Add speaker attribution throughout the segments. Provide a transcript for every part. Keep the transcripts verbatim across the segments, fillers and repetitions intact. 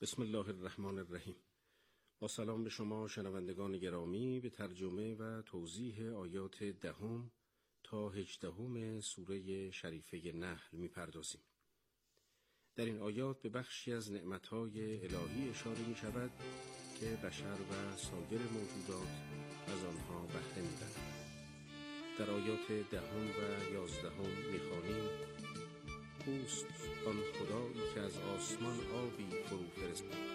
Speaker 1: بسم الله الرحمن الرحیم. با سلام به شما شنوندگان گرامی، به ترجمه و توضیح آیات دهم تا هجدهم سوره شریفه نحل می‌پردازیم. در این آیات به بخشی از نعمت‌های الهی اشاره می‌شود که بشر و سایر موجودات از آنها بهره می‌برند. در آیات دهم و یازدهم می‌خوانیم: اوست آن خدایی که از آسمان آبی فرو فرستاد.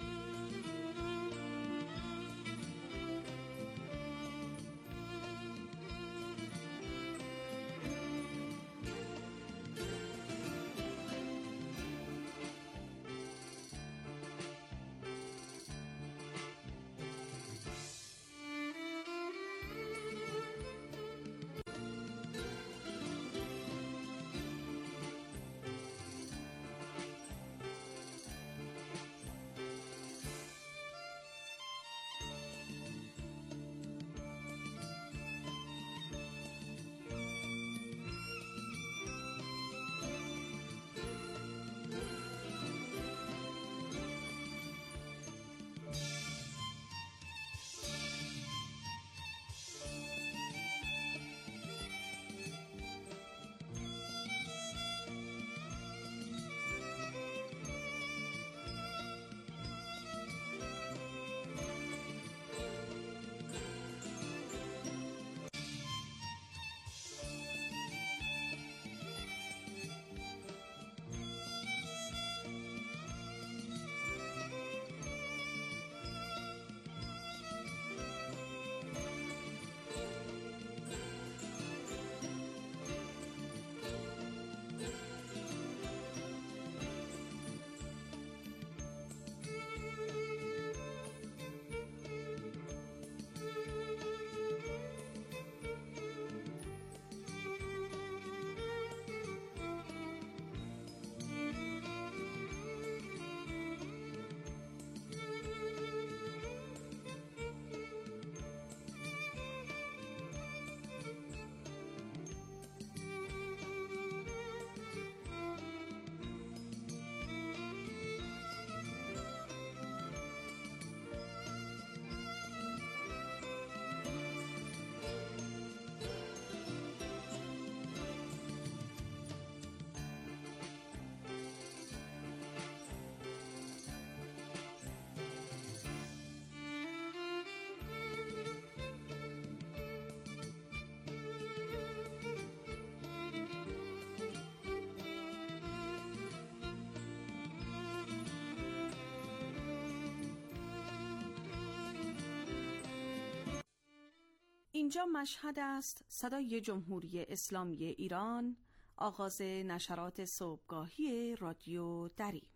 Speaker 2: اینجا مشهد است، صدای جمهوری اسلامی ایران، آغاز نشرات صبحگاهی رادیو دری.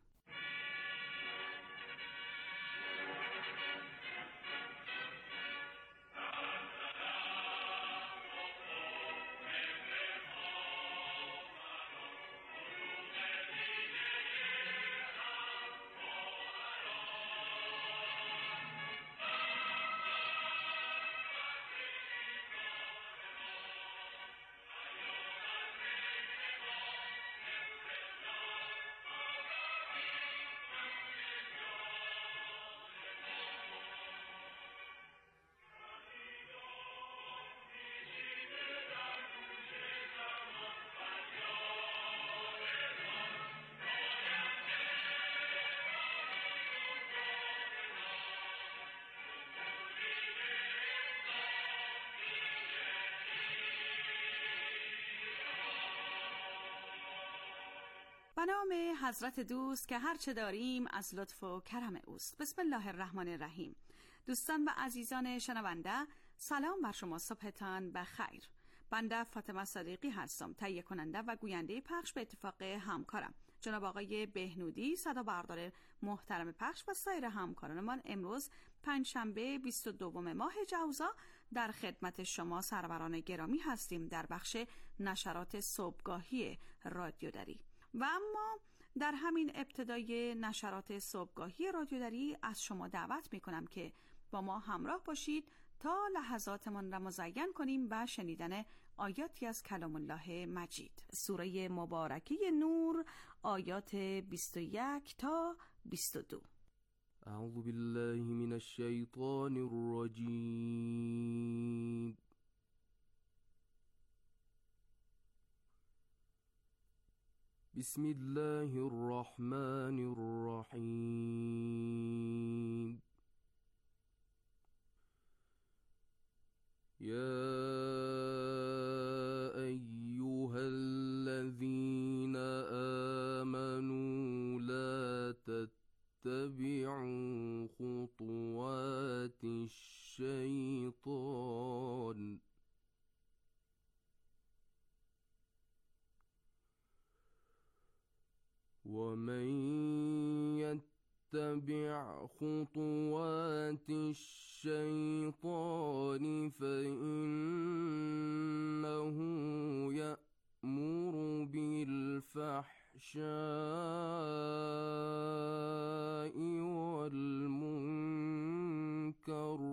Speaker 2: به نام حضرت دوست که هرچه داریم از لطف و کرم اوست. بسم الله الرحمن الرحیم. دوستان و عزیزان شنونده، سلام بر شما، صبحتان بخیر. بنده فاطمه صدیقی هستم، تهیه کننده و گوینده پخش به اتفاق همکارم جناب آقای بهنودی، صدا بردار محترم پخش و سایر همکارانمان. امروز پنجشنبه بیست و دوم ماه جوزا در خدمت شما سروران گرامی هستیم در بخش نشرات صبحگاهی رادیو دری. و اما در همین ابتدای نشرات صبحگاهی رادیو دری از شما دعوت می کنم که با ما همراه باشید تا لحظاتمان را مزین کنیم و شنیدن آیاتی از کلام الله مجید، سوره مبارکه نور، آیات بیست و یک تا بیست و دو.
Speaker 3: اعوذ بالله من الشیطان الرجیم. بسم الله الرحمن الرحیم. يا أيها الذين آمنوا لا تتبعوا خطوات الشيطان ومن يتبع خطوات الشيطان فإنه يأمر بالفحشاء والمنكر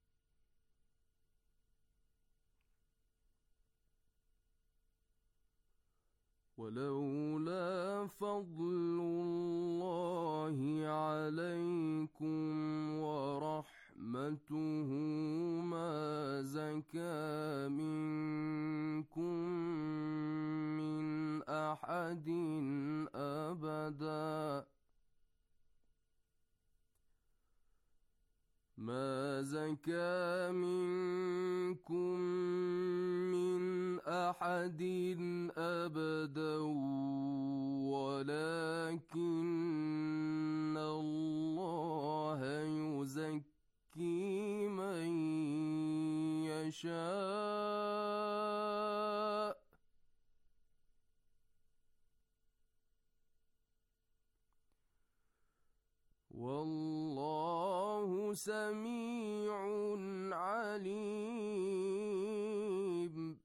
Speaker 3: ولولا فضل الله عليكم ورحمته ما زكى منكم من أحد أبدا ما زكى منكم من أحد أبدا ولكن الله يزكي من يشاء والله سميع عليم.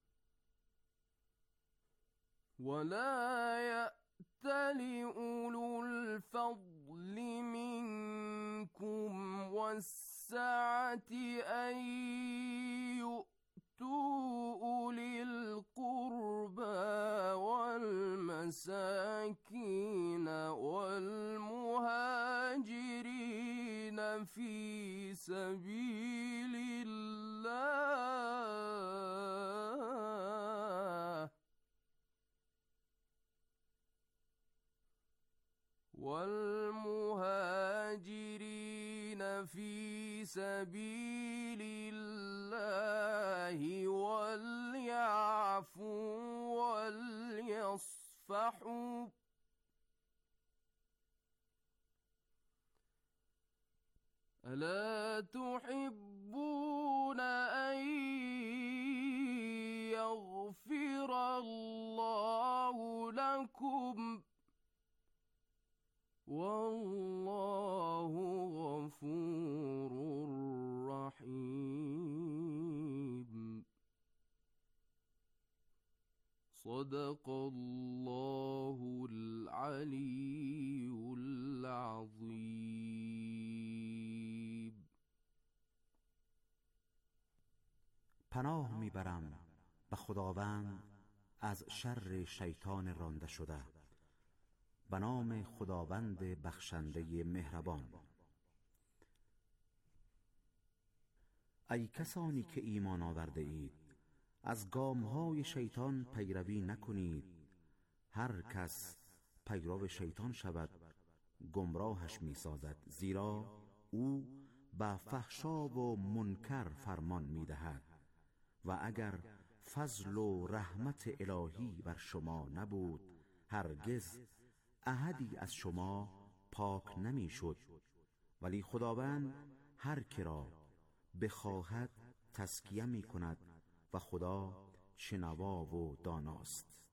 Speaker 3: ولا يأتل أولو الفضل منكم والسعة أن يؤتوا أولي القربى والمساكين والمهاجرين في سبيل الله والمهاجرين في سبيل الله وليعفوا وليصفحوا ألا تحبون أن يغفر الله لكم والله غفور رحيم. صدق الله العلي العظيم.
Speaker 4: پناه میبرم به خداوند از شر شیطان رانده شده. به نام خداوند بخشنده مهربان. ای کسانی که ایمان آورده اید، از گامهای شیطان پیروی نکنید. هر کس پیرو شیطان شود گمراهش می سازد، زیرا او به فحشا و منکر فرمان می دهد. و اگر فضل و رحمت الهی بر شما نبود، هرگز احدی از شما پاک نمی شد. ولی خداوند هر که را بخواهد تزکیه می کند و خدا شنوا و داناست.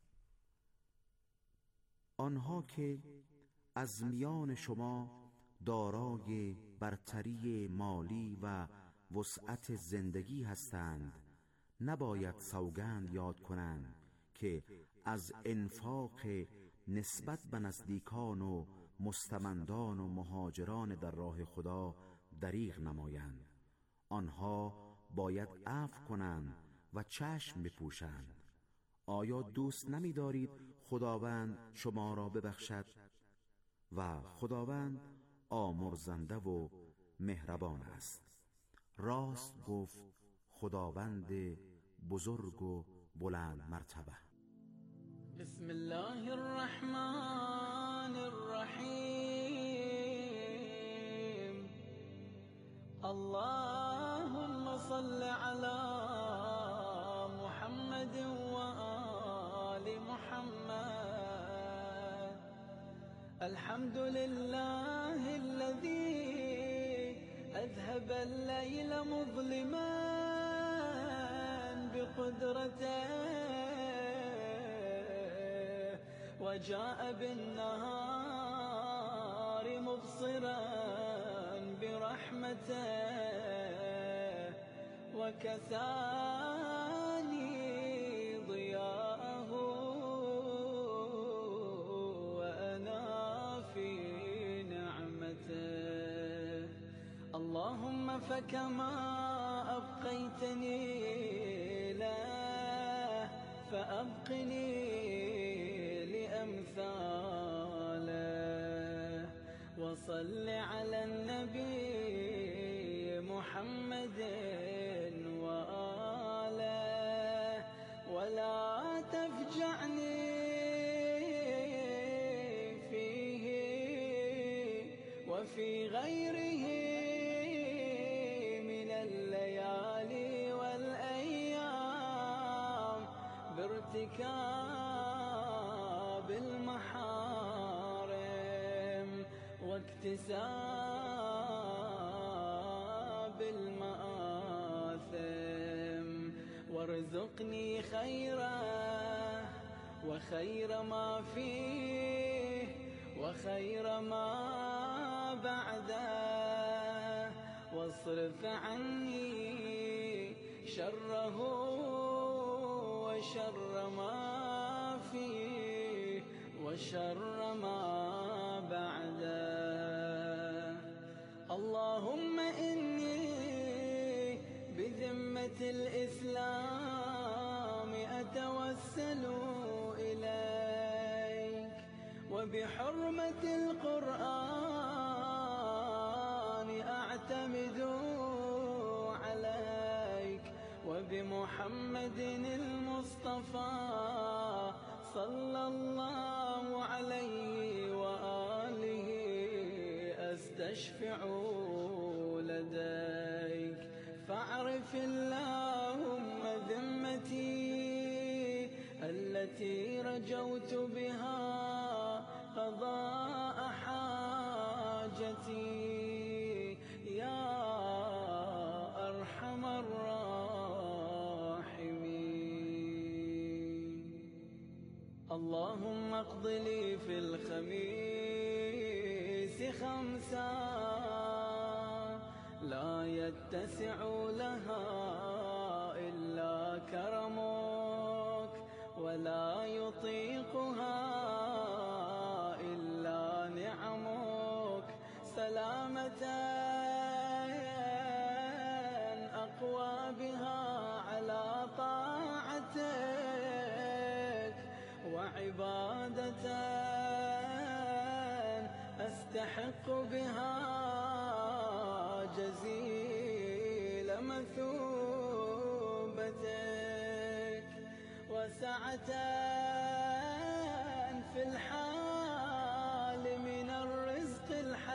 Speaker 4: آنها که از میان شما دارای برتری مالی و وسعت زندگی هستند، نباید سوگند یاد کنند که از انفاق نسبت به نزدیکان و مستمندان و مهاجران در راه خدا دریغ نمایند. آنها باید عفو کنند و چشم بپوشند. آیا دوست نمی دارید خداوند شما را ببخشد؟ و خداوند آمرزنده و مهربان است. راست گفت خداوند بزرگ و بلند مرتبه.
Speaker 5: بسم الله الرحمن الرحیم. اللهم صل على محمد و آل محمد. الحمد لله الذي أذهب الليل مظلما بقدرته وجاء بالنهار مبصرا برحمته وكساني ضياءه وأنا في نعمته. اللهم فكما أبقيتني له فأبقني لأمثاله. وصل على النبي محمد وآله ولا تفجعني فيه وفي غيره من الليالي والأيام بارتكاب المحارم واكتساب المآثم. وارزقني خيره وخير ما فيه وخير ما بعده. واصرف عني شره وشر ما فيه وشر ما بعده. اللهم إني بذمة الإسلام أتوسل إليك وبحرمة القرآن أعتمد عليك وبمحمد المصطفى صلى الله عليه وآله أستشفع لديك. فاعرف اللهم ذمتي التي رجوت بها قضاء حاجتي يا أرحم الراحمين. اللهم اقض لي في الخميس خمسا لا يتسع لها إلا كرمك ولا يطيقها إلا نعمك. سلامة أقوى بها على طاعتك وعبادة أستحق بها جزيل مثوبتك. وسعة في الحال من الرزق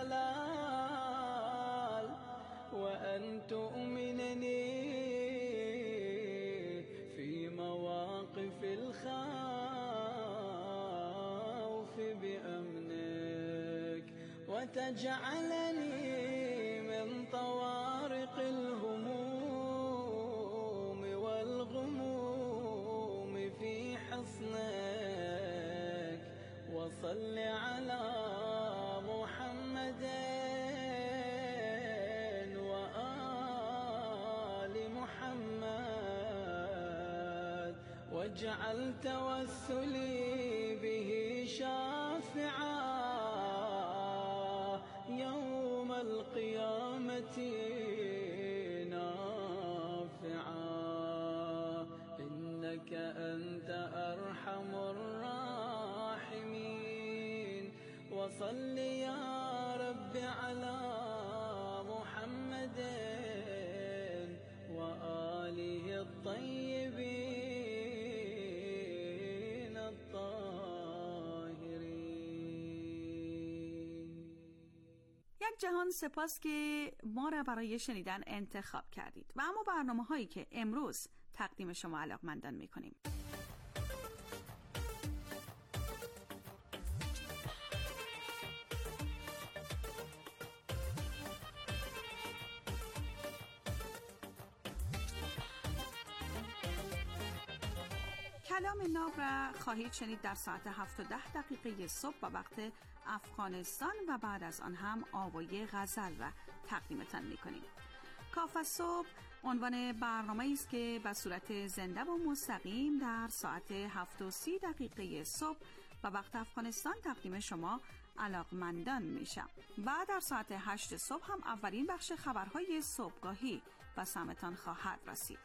Speaker 5: الحلال وأن تؤمنني في مواقف الخوف بأمنك وتجعلني من طوارق الهموم والغموم في حصنك. وصل على محمد وآل محمد واجعل توسلي به شافعا يوم القيامة نافعا. إنك أنت أرحم الراحمين. وصل يا رب رب على محمد وآله الطيبين الطاهرين.
Speaker 2: یک جهان سپاس که ما را برای شنیدن انتخاب کردید و اما برنامه هایی که امروز تقدیم شما علاقمندان می کنیم. کلام ناب را خواهید شنید در ساعت هفت و ده دقیقه صبح و وقت افغانستان و بعد از آن هم آوای غزل را تقدیمتان می‌کنیم. کاف صبح عنوان برنامه است که به صورت زنده و مستقیم در ساعت هفت و سی دقیقه صبح و وقت افغانستان تقدیم شما علاقمندان میشه. بعد در ساعت هشت صبح هم اولین بخش خبرهای صبحگاهی به سمتان خواهد رسید.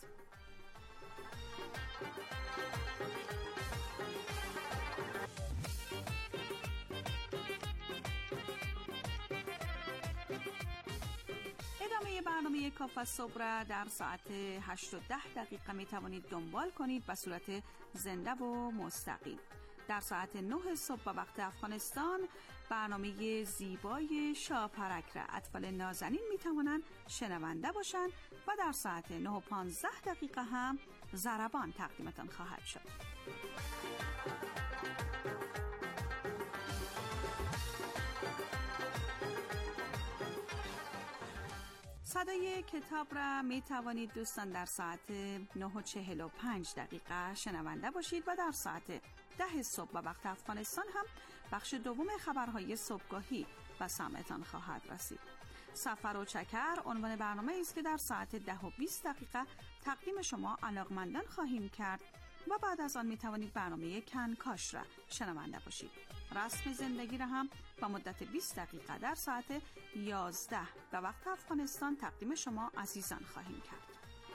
Speaker 2: ادامه برنامه کاف صبح را در ساعت هشت و ده دقیقه می توانید دنبال کنید به صورت زنده و مستقیم. در ساعت نه صبح و وقت افغانستان برنامه زیبای شاپرک را اطفال نازنین می توانند شنونده باشند و در ساعت نه و پانزده دقیقه هم ضربان تقدیمتان خواهد شد. صدای کتاب را می توانید دوستان در ساعت نه و چهل و پنج دقیقه شنونده باشید و در ساعت ده صبح و وقت افغانستان هم بخش دوم خبرهای صبحگاهی به سمعتان خواهد رسید. سفر و چکر عنوان برنامه است که در ساعت ده و بیست دقیقه تقدیم شما علاقمندان خواهیم کرد و بعد از آن می توانید برنامه کنکاش را شنونده باشید. رسم زندگی را هم با مدت بیست دقیقه در ساعت یازده و وقت افغانستان تقدیم شما عزیزان خواهیم کرد.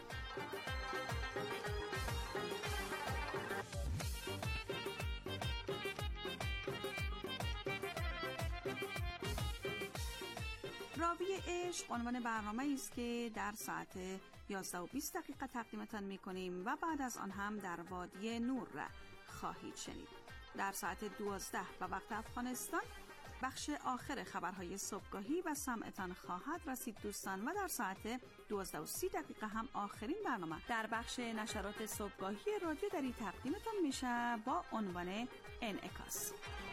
Speaker 2: راوی عشق عنوان برنامه است که در ساعت یازده و بیست دقیقه تقدیمتان می کنیم و بعد از آن هم در وادی نور را خواهید شنید. در ساعت دوازده و وقت افغانستان بخش آخر خبرهای صبحگاهی و سمعتان خواهد رسید دوستان و در ساعت دوازده و سی دقیقه هم آخرین برنامه در بخش نشرات صبحگاهی رادیو دری تقدیمتان میشه با عنوان انعکاس.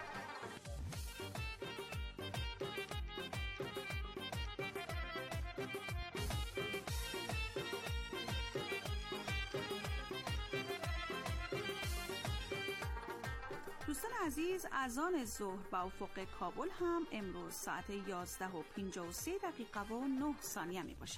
Speaker 2: دوستان عزیز، اذان ظهر به افق کابل هم امروز ساعت یازده و پنجاه و سه دقیقه و نه ثانیه می باشد.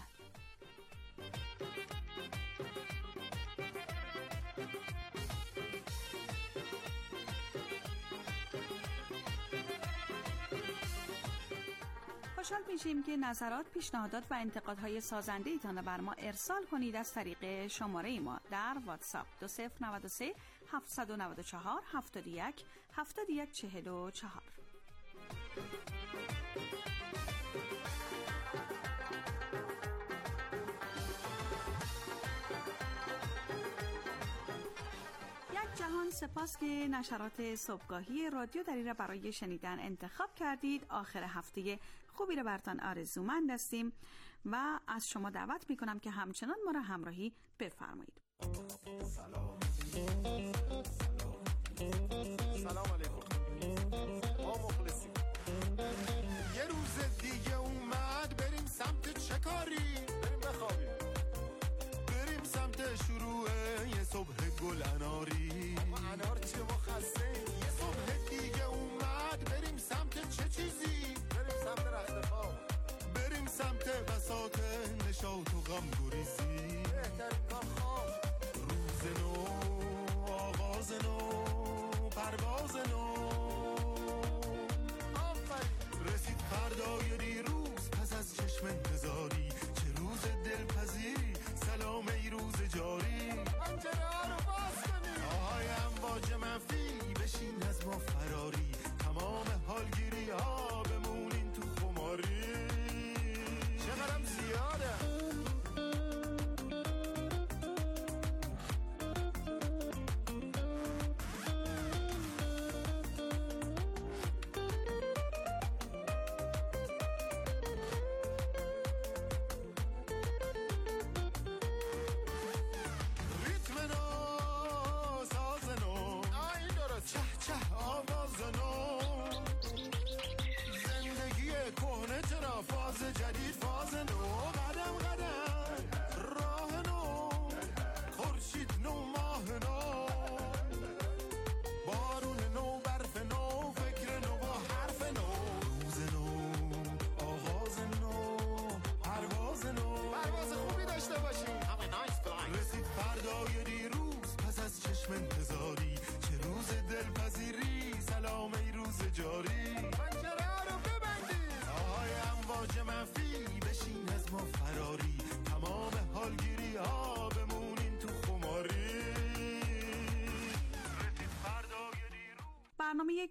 Speaker 2: خوشحال میشیم که نظرات، پیشنهادات و انتقادهای سازنده ایتان را بر ما ارسال کنید از طریق شماره ما در واتساپ دو صفر نه سه هفت نه چهار هفت یک هفت یک چهار چهار. یک جهان سپاس که نشرات صبحگاهی رادیو دری را برای شنیدن انتخاب کردید. آخر هفته خوبی را برتان آرزومند هستیم و از شما دعوت می کنم که همچنان ما را همراهی بفرمایید.
Speaker 6: سلام سلام علیکم. ما مخلصیم. یه روز دیگه اومد بریم سمت چه کاری؟ بریم بخوابیم. بریم سمت شروع یه صبح گل اناری. انار چه ما خسته. یه صبح دیگه اومد بریم سمت چه چیزی؟ بریم سمت رخت خواب. بریم سمت بساط نشاط و غم گریزی. بهترین کار خواب. روز نو آغاز نو پرواز نو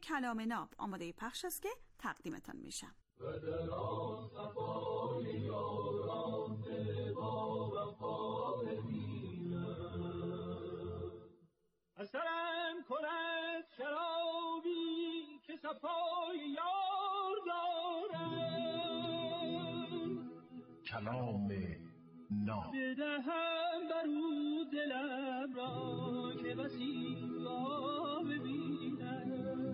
Speaker 2: کلام ناب آماده پخش است که تقدیمتان میشم.
Speaker 7: و در آن صفای یاران با وفا ببینم، اثرم کند شرابی که صفای یار دارم،
Speaker 6: کلام ناب
Speaker 7: بدهم بر او دلم را که بسی را ببینم،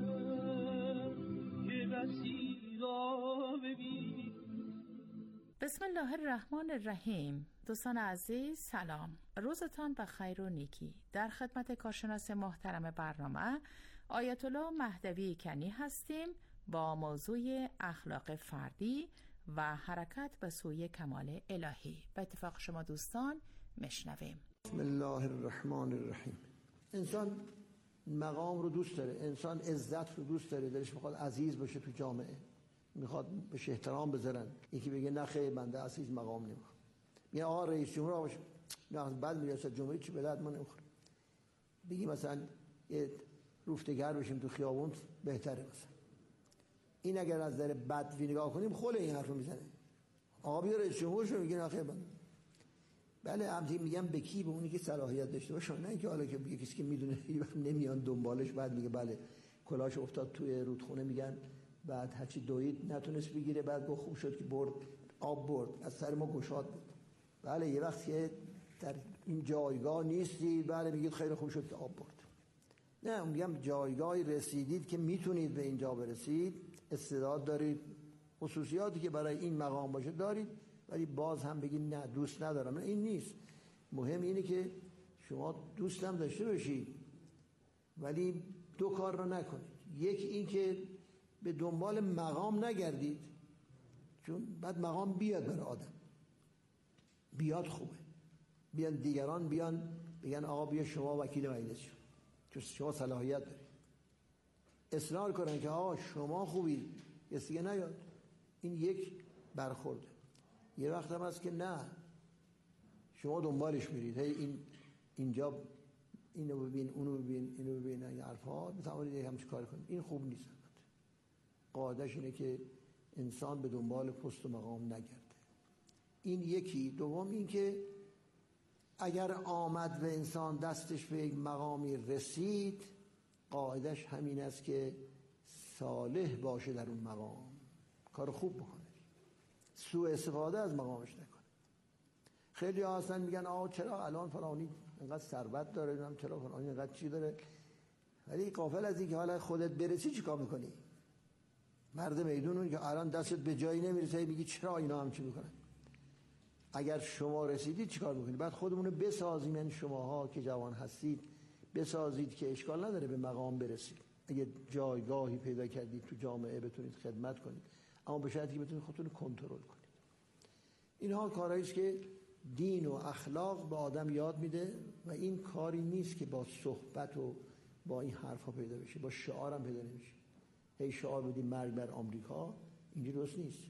Speaker 7: که بسی را ببینم.
Speaker 8: بسم الله الرحمن الرحیم. دوستان عزیز سلام، روزتان به خیر و نیکی. در خدمت کارشناس محترم برنامه آیت الله مهدوی کنی هستیم با موضوع اخلاق فردی و حرکت به سوی کمال الهی. به اتفاق شما دوستان مشنویم.
Speaker 9: بسم الله الرحمن الرحیم. انسان مقام رو دوست داره، انسان عزت رو دوست داره، دلش میخواد عزیز باشه تو جامعه، میخواد بهش احترام بذارن. یکی بگه نه خیر بنده عزیز مقام نمیخوام، میگه آقا رئیس جمهور باشه، نه بعد ریاست جمهوری چی به درد ما نمیخوره. بگی مثلا یه روفتگر بشیم تو خیابون بهتره مثلا. این اگر از نظر بدوی نگاه کنیم خود این حرفو میزنه. آقا بیا رئیس جمهور شو، میگه نه خیر بنده. بله همین میگم به کی؟ به اونی که صلاحیت داشته باشه، نه اینکه حالا که یه کسی که میدونه نمیان دنبالش بعد میگه بله کلاهش افتاد توی رودخونه میگن بعد هرچی دوید نتونست بگیره بعد گفت خوب شد که برد آب برد از سر ما گشاد بود. بله یه وقت که در این جایگاه نیستی بله میگید خیلی خوب شد که آب برد. نه میگم جایگاهی رسیدید که میتونید به اینجا برسید، استعداد دارید، خصوصیاتی که برای این مقام باشه دارید، ولی باز هم بگید نه دوست ندارم. نه این نیست. مهم اینه که شما دوست هم داشته باشید ولی دو کار رو نکنید. یک این که به دنبال مقام نگردید، چون بعد مقام بیاد برای آدم، بیاد خوبه، بیان دیگران بیان بگن آقا بیا شما وکیل مجلس شو چون شما صلاحیت دارید، اصرار کنن که آقا شما خوبید کسی دیگه نیاد. این یک برخورده. یه وقت هم هست که نه شما دنبالش میرید، هی این اینجا اینو ببین اونو ببین اینو ببین، این حرفا میتونید همش کار کنید. این خوب نیست. قاعدش اینه که انسان به دنبال پست و مقام نگرده. این یکی. دوم این که اگر آمد به انسان دستش به یک مقامی رسید، قاعدش همین است که صالح باشه در اون مقام، کار خوب بکنه، سوء استفاده از مقامش نکنه. خیلی ها هستن میگن آقا چرا الان فلانی اینقدر ثروت داره، نمیدونم چرا فلانی اینقدر چی داره، ولی غافل از این که حالا خودت برسی چیکار میکنی؟ مرد میدون اون که الان دستت به جایی نمیرسه میگی چرا اینا هم چی میکنن؟ اگر شما رسیدید چیکار میکنید؟ بعد خودمون رو بسازیم، یعنی شماها که جوان هستید بسازید که اشکال نداره به مقام برسید. اگه جایگاهی پیدا کردید تو جامعه بتونید خدمت کنید، اما به شرطی که بتونید خودتون کنترل کنید. اینها کارهایی است که دین و اخلاق به آدم یاد میده و این کاری نیست که با صحبت و با این حرفا پیدا بشه، با شعار هم پیدا نمیشه. هی شعار بدیم مرگ بر آمریکا، اینجوری درست نیست.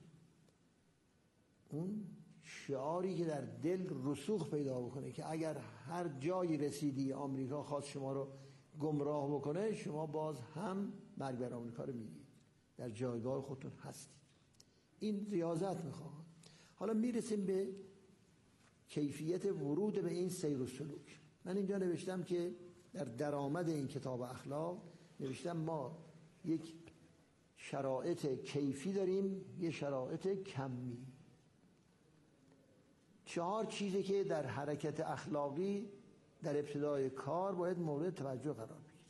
Speaker 9: اون شعاری که در دل رسوخ پیدا بکنه که اگر هر جایی رسیدی آمریکا خواست شما رو گمراه بکنه، شما باز هم مرگ بر آمریکا رو میگید، در جایگاه خودتون هستید. این ریاضت میخواد. حالا میرسیم به کیفیت ورود به این سیر و سلوک. من اینجا نوشتم که در درآمد این کتاب اخلاق نوشتم ما یک شرایط کیفی داریم، یه شرایط کمی. چهار چیزی که در حرکت اخلاقی در ابتدای کار باید مورد توجه قرار بگیره.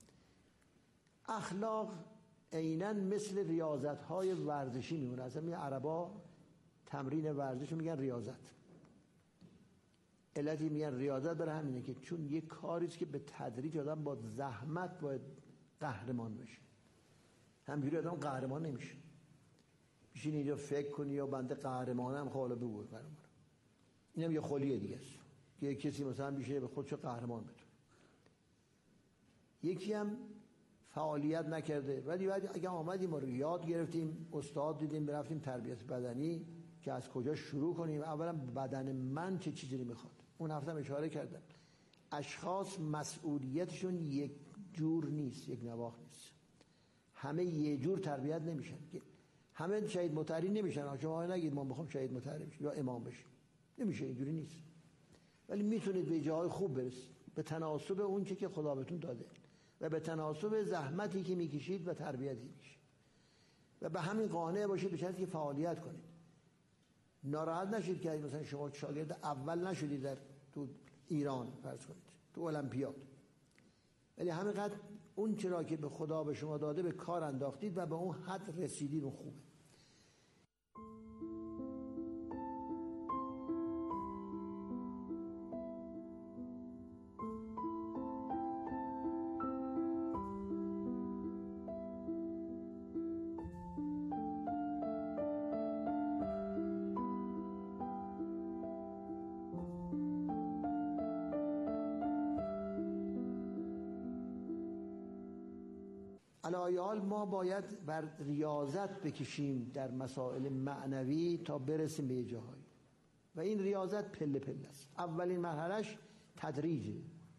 Speaker 9: اخلاق عیناً مثل ریاضت‌های ورزشی میمونه. اصلا می عربا تمرین ورزش رو میگن ریاضت. علتی میگن ریاضت برای همینه که چون یه کاریست که به تدریج آدم با زحمت باید قهرمان بشه. همینجوری آدم قهرمان نمیشه. بشین اینجا فکر کنی یا بنده قهرمانم، خاله بگو قهرمان. اینم یه خلیه دیگه است که یک کسی مثلا بیشه به خودشو قهرمان بدونه. یکی هم فعالیت نکرده، ولی بعد اگه آمدیم ما رو یاد گرفتیم، استاد دیدیم، برفتیم تربیت بدنی که از کجا شروع کنیم. اولا بدن من چه چیزی رو میخواد. اون هفتم اشاره کردم اشخاص مسئولیتشون یک جور نیست، یک نواخت نیست. همه یه جور تربیت نمیشن، همه شهید مطهری نمیشن. شما نگید ما میخوام شهید مطهری بشیم یا امام بشیم، نمیشه، اینجوری نیست. ولی میتونید به جای خوب برسید به تناسب اون چه که خدا بهتون داده و به تناسب زحمتی که میکشید و تربیتی میشه و به همین قانع باشید به شرطی که فعالیت کنید. ناراحت نشید که مثلا شما شاگرد اول نشدید در تو ایران فرض کنید تو المپیاد، ولی همینقدر اون چرا که به خدا به شما داده به کار انداختید و به اون حد رسیدید، اون خوبه. علایال ما باید بر ریاضت بکشیم در مسائل معنوی تا برسیم به جاهایی و این ریاضت پله پله است. اولین مرحلهش تدریجه.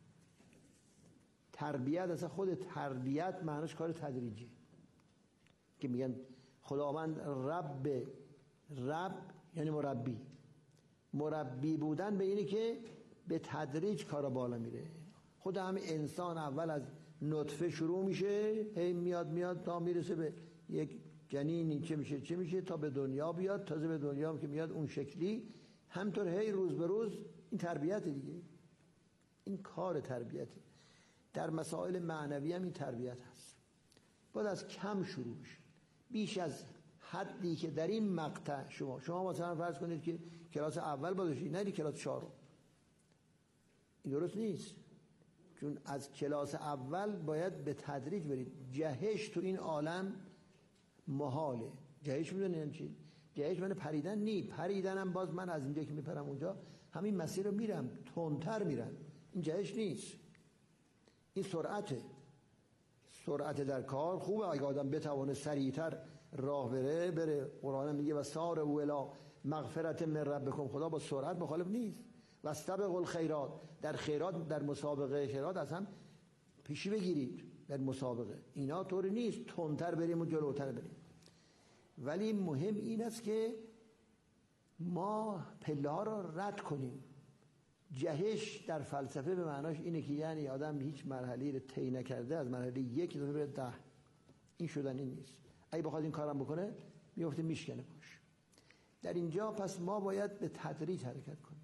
Speaker 9: تربیت اصلا خود تربیت معنیش کار تدریجی که میگن خداوند رب، رب یعنی مربی. مربی بودن به اینه که به تدریج کارا بالا میره. خود همین انسان اول از نطفه شروع میشه، هی میاد میاد تا میرسه به یک جنینی چه میشه چه میشه تا به دنیا بیاد. تازه به دنیا هم که میاد اون شکلی، همطور هی روز به روز. این تربیت دیگه، این کار تربیته. در مسائل معنوی هم این تربیت هست. باید از کم شروع بشه، بیش از حدی که در این مقطع شما شما مثلا فرض کنید که کلاس اول باشی، نه کلاس چهارم. این درست نیست، چون از کلاس اول باید به تدریج برید. جهش تو این عالم محاله. جهش میدونین چی؟ جهش من پریدن نی، پریدنم باز من از اینجا که میپرم اونجا همین مسیر رو میرم، تندتر میرم. این جهش نیست، این سرعته. سرعت در کار خوبه اگه آدم بتوانه سریعتر راه بره بره. قرآن میگه و سار اولا مغفرت من ربکم. خدا با سرعت مخالف نیست. و استبقوا الخیرات، در خیرات در مسابقه خیرات از هم پیشی بگیرید. در مسابقه اینا طوری نیست تندتر بریم و جلوتر بریم. ولی مهم این است که ما پله ها رو رد کنیم. جهش در فلسفه به معناش اینه که یعنی آدم هیچ مرحله رو طی نکرده از مرحله یک تا بره ده. این شدن این نیست. اگه بخواد این کارم بکنه میفته میشکنه باش. در اینجا پس ما باید به تدریج حرکت کنیم.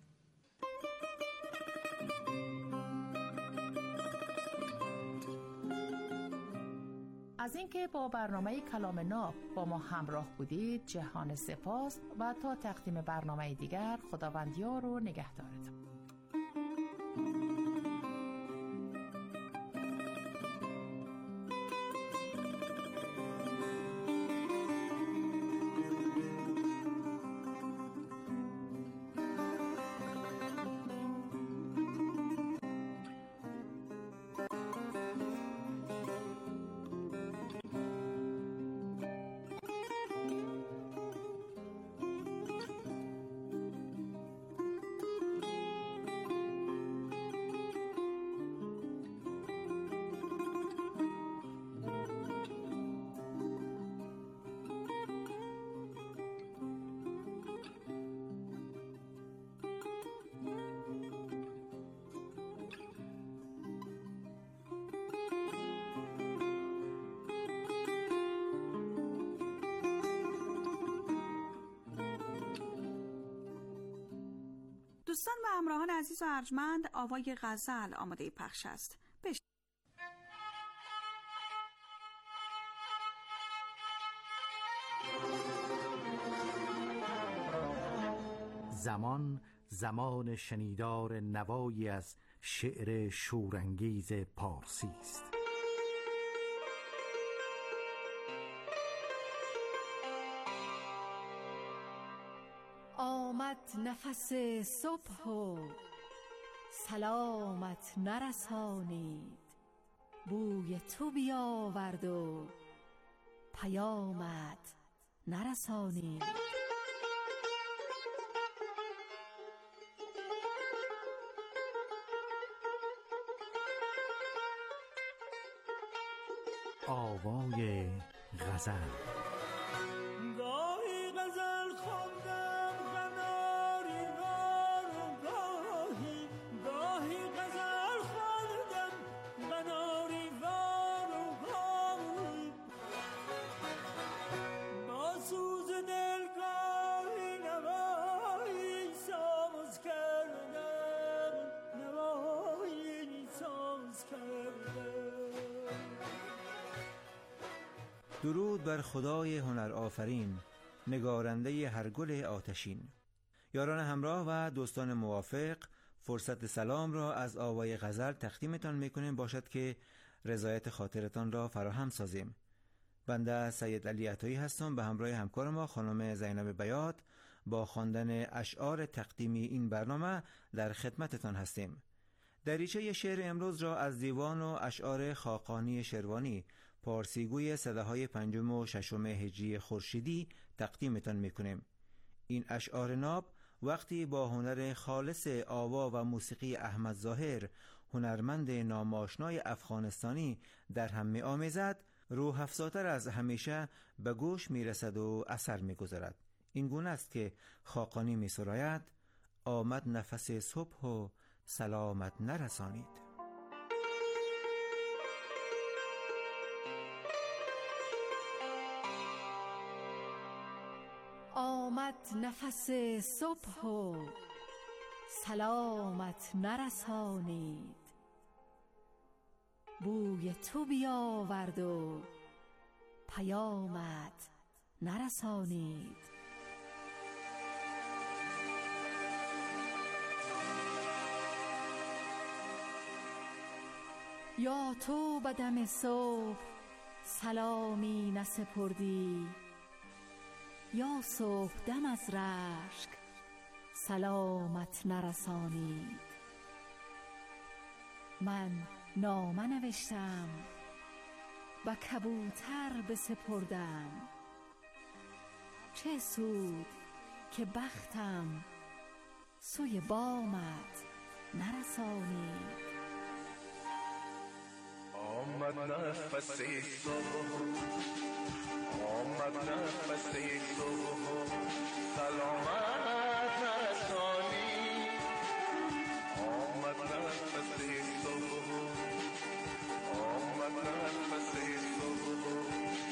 Speaker 8: از اینکه با برنامه کلام ناب با ما همراه بودید جهان سپاس و تا تقدیم برنامه دیگر خداوند یار و نگهدارتان.
Speaker 2: دوستان و همراهان عزیز و ارجمند، آوای غزل آماده پخش است. بش...
Speaker 4: زمان زمان شنیدار نوایی از شعر شورانگیز پارسی است.
Speaker 10: آمد نفس صبح و سلامت نرسانید، بوی تو بیاورد و پیامت نرسانید.
Speaker 4: آه آوای غزل.
Speaker 7: گاهی غزل خوندم غناری وار و گاهی گاهی غزل خوندم غناری وار و گاهی با سوز دل گاهی نوایی ساز کردم نوایی ساز کردم.
Speaker 11: درود بر خدای هنر آفرین، نگارنده هر گل آتشین. یاران همراه و دوستان موافق، فرصت سلام را از آوای غزل تقدیمتان میکنیم باشد که رضایت خاطرتان را فراهم سازیم. بنده سید علی عطایی هستم به همراه همکار ما خانم زینب بیات با خواندن اشعار تقدیمی این برنامه در خدمتتان هستیم. دریچه شعر امروز را از دیوان و اشعار خاقانی شروانی، پارسیگوی صداهای پنجم و ششم هجری خورشیدی تقدیمتان میکنیم. این اشعار ناب وقتی با هنر خالص آوا و موسیقی احمد ظاهر، هنرمند ناماشنای افغانستانی، در هم می آمیزد، روح افزاتر از همیشه به گوش می رسد و اثر می گذارد. این گونه است که خاقانی می سراید: آمد نفس صبح و سلامت نرسانید.
Speaker 10: آمد نفس صبح و سلامت نرسانید، بوی تو بیاورد و پیامت نرسانید. یا تو به دم صبح سلامی نسپردی، یا صبح دم از رشک سلامت نرسانید. من نامه نوشتم به کبوتر بسپردم، چه سود که بختم سوی بامت نرسانید.
Speaker 6: آمد نفس صبح، آمد نفس صبح، سلامت نرسانی. آمد نفس صبح، آمد نفس صبح،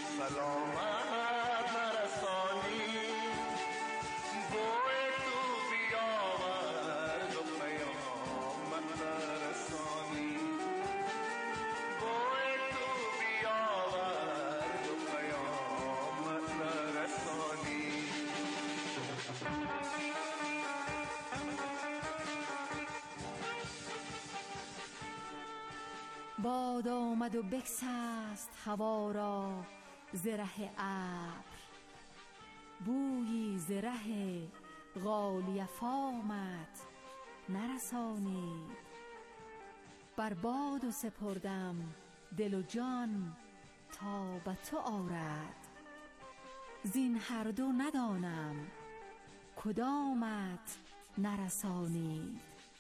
Speaker 6: سلامت نرسانی. بوی تو بیاورد و پیامت نرسانی. بوی تو بیاورد و پیامت نرسانی.
Speaker 10: باد آمد و بکسست هوا را ز ره ابر، بویی ز ره غالیه فامت نرسانید. بر باد و سپردم دل و جان تا به تو آرد، زین هر دو ندانم کدامت نرسانید.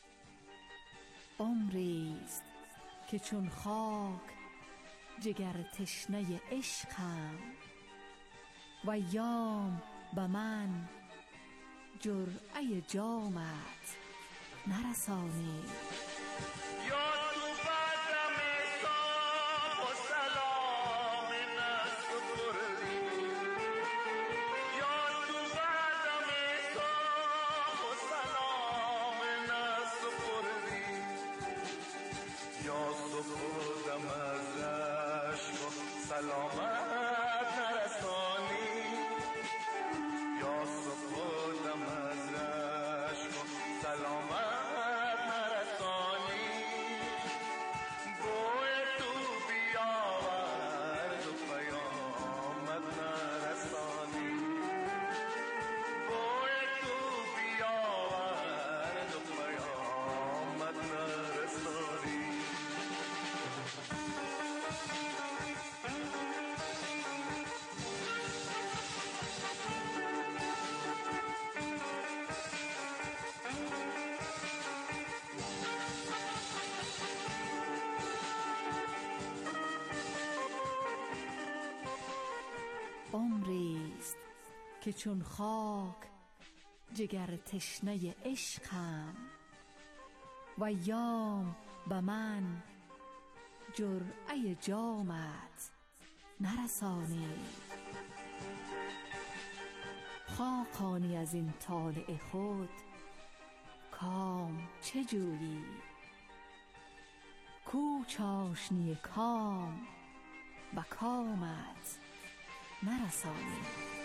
Speaker 10: عمریست که چون خاک جگر تشنه عشقم، و ایام به من جرعه جامت نرسانید.
Speaker 6: یا تو بدم صبح و سلام نسپردی، یا تو بدم صبح و سلام نسپردی. یا سپردم از عشق و سلامت نرسانی. یا سپردم از عشق و سلامت نرسانی. بوی تو بیاورد و پیامت نرسانی. بوی تو بیاورد و پیامت نرسانی.
Speaker 10: عمریست که چون خاک جگر تشنه عشقم و یام به من جرعه جامت نرسانی. خاقانی از این طالع خود کام چه جویی؟ کو چاشنی کام به کامت نرسانی.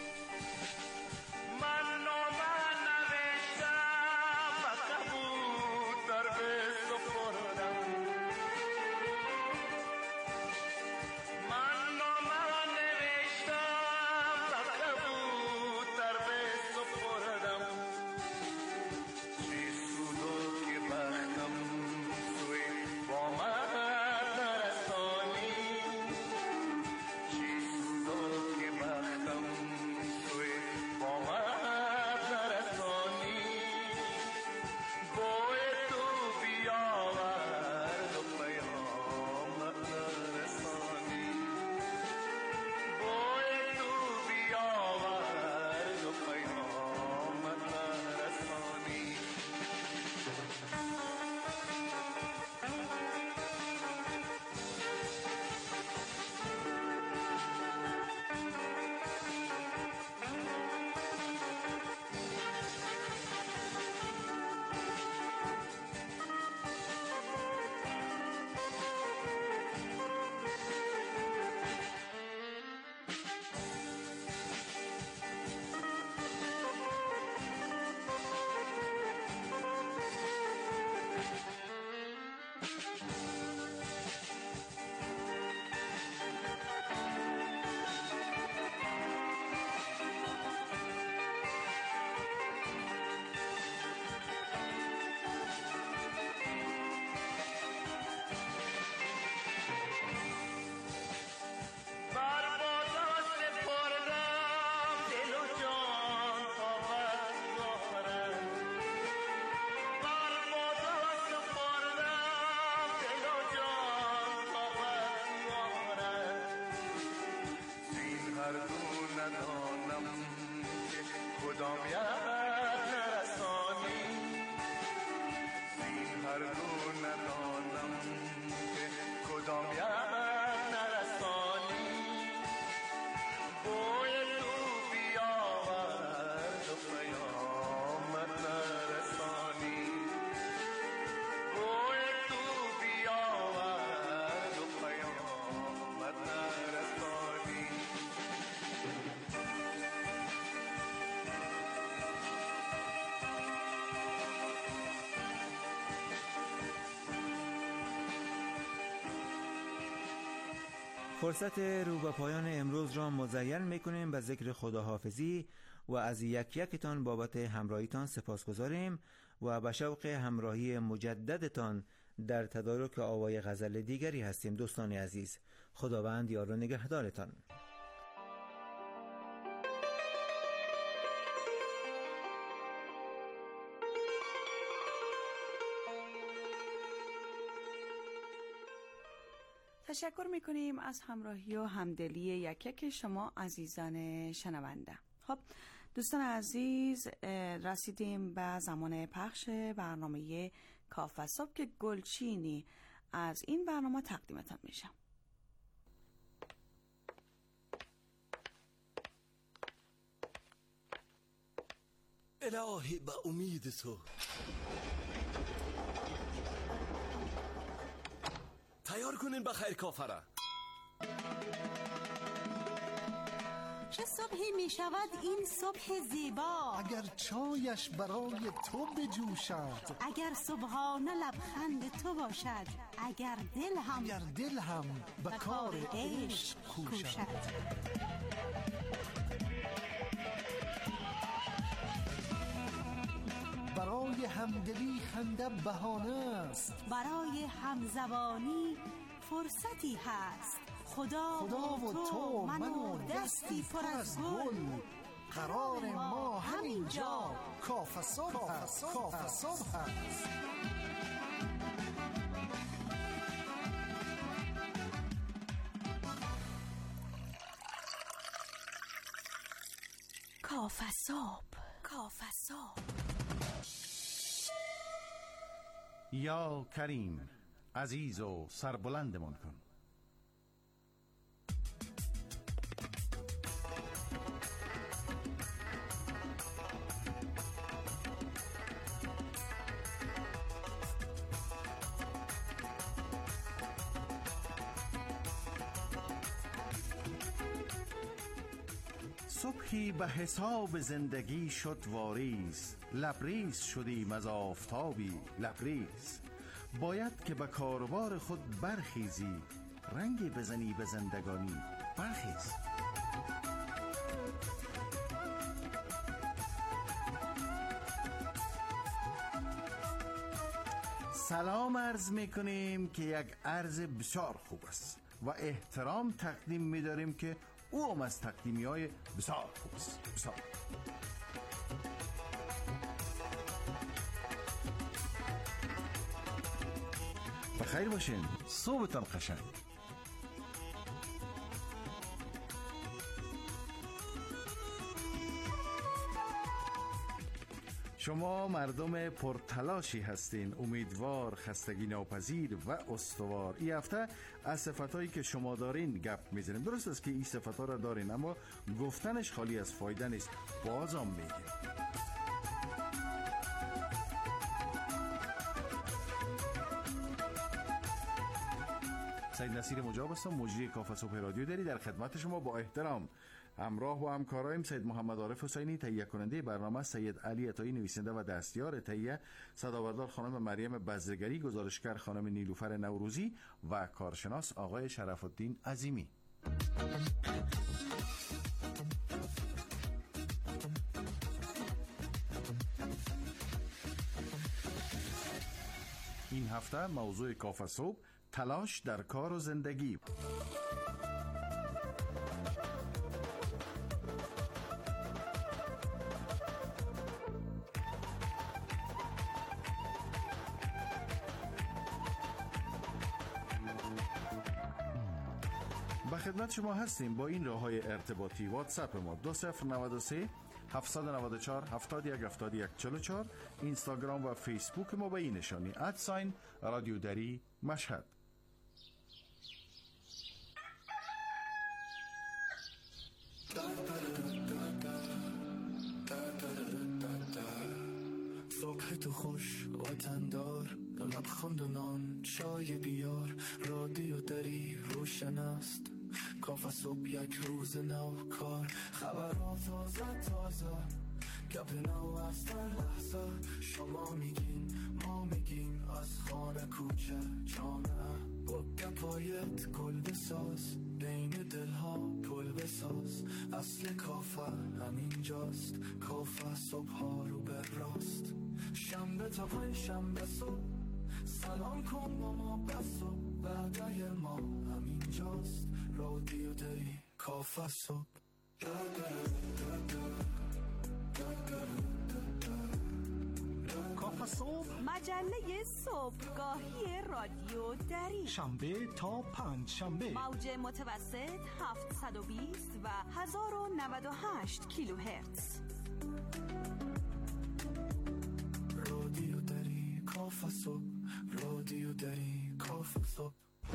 Speaker 11: فرصت رو به پایان امروز را مزین میکنیم به ذکر خداحافظی و از یک یکتان بابت همراهیتان سپاسگزاریم و به شوق همراهی مجددتان در تدارک آوای غزل دیگری هستیم. دوستان عزیز، خداوند یار و نگهدارتان.
Speaker 2: تشکر میکنیم از همراهی و همدلی یک یک شما عزیزان شنونده. خب دوستان عزیز، رسیدیم به زمان پخش برنامه کافه صبح که گلچینی از این برنامه تقدیمتان میشه.
Speaker 12: الهی به امید تو تیار کنین بخیر کافره.
Speaker 13: چه صبحی می شود این صبح زیبا،
Speaker 6: اگر چایش برای تو بجوشد،
Speaker 13: اگر صبحانه لبخند تو باشد، اگر دل هم
Speaker 6: اگر دل هم به کار عشق کوشد. برای همدلی خنده بهانه است،
Speaker 13: برای همزبانی فرصتی هست. خدا,
Speaker 6: خدا و تو من و دستی پر از گل، قرار ما همینجا کافه صبح هست. کافه صبح هست.
Speaker 2: کافصاب کافصاب.
Speaker 14: یا کریم عزیز و سربلندمان کن. صبحی به حساب زندگی شد واریز، لبریز شدیم از آفتابی لبریز. باید که به کاروبار خود برخیزی، رنگی بزنی به زندگانی برخیز. سلام عرض میکنیم که یک عرض بسیار خوب است و احترام تقدیم میداریم که او هم از تقدیمی های بسیار خوب است. بسیار بخیر باشین، صبحتان قشنگ. شما مردم پرتلاشی هستین، امیدوار، خستگی ناپذیر و استوار. این هفته از صفتایی که شما دارین گپ میزنیم. درست است که این صفتا را دارین، اما گفتنش خالی از فایده نیست. بازم میگیم سید نصیر مجاب هستم، مجری کافه صبح رادیو دری، در خدمت شما با احترام. همراه با همکارایم سید محمد عارف حسینی تهیه کننده برنامه، سید علی عطایی نویسنده و دستیار تهیه، صدابردار خانم مریم بزرگری، گزارشگر خانم نیلوفر نوروزی و کارشناس آقای شرف الدین عظیمی. این هفته موضوع کافه صبح تلاش در کار و زندگی. به خدمت شما هستیم با این راه‌های ارتباطی. واتساپ ما دو صفر نود و سه هفت نه چهار هفتاد و یک هفتاد و یک چهل و چهار، اینستاگرام و فیسبوک ما به این نشانی ادساین رادیو دری مشهد.
Speaker 15: صبح تو خوش وطندار، لبخند و نان چای بیار، رادیو دری روشن است، کافه صبح یک روز نو کار، خبرها تازه تازه، گپ نو از در لحظه، شما میگین ما میگیم، از خانه کوچه جامعه، با گپایت گل بساز، بین دلها پل بساز، اصل کافه همین جاست، کافه صبح ها رو بر راست، شنبه تا پای شنبه صبح، سلام کن با ما بس و بعده ما همین جاست، رادیو دری کافه صبح.
Speaker 16: کافه صبح،
Speaker 2: مجله صبحگاهی رادیو دری،
Speaker 16: شنبه تا پنج شنبه،
Speaker 2: موج متوسط هفتصد و بیست و هزار و نود و هشت کیلوهرتز.
Speaker 15: رادیو دری کافه صبح، رادیو دری کافه صبح.